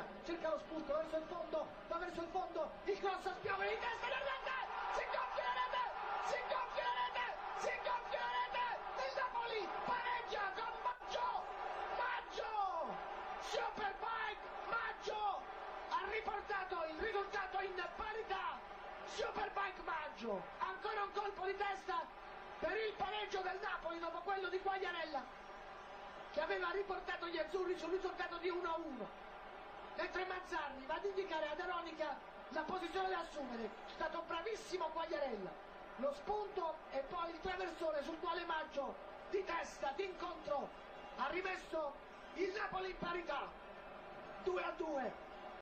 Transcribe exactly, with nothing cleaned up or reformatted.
cerca lo spunto verso il fondo, va verso il fondo, il cross a Spioveri, in testa la rete, si gonfia la rete, si gonfia la rete, si gonfia la rete, il Napoli pareggia con Maggio, Maggio, Superbike, Maggio, ha riportato il risultato in parità, Superbike Maggio, ancora un colpo di testa per il pareggio del Napoli dopo quello di Quagliarella, che aveva riportato gli azzurri sul risultato di uno a uno, mentre Mazzarri va ad indicare ad Aronica la posizione da assumere. È stato bravissimo Quagliarella, lo spunto e poi il traversone sul quale Maggio di testa, d'incontro, ha rimesso il Napoli in parità, due a due.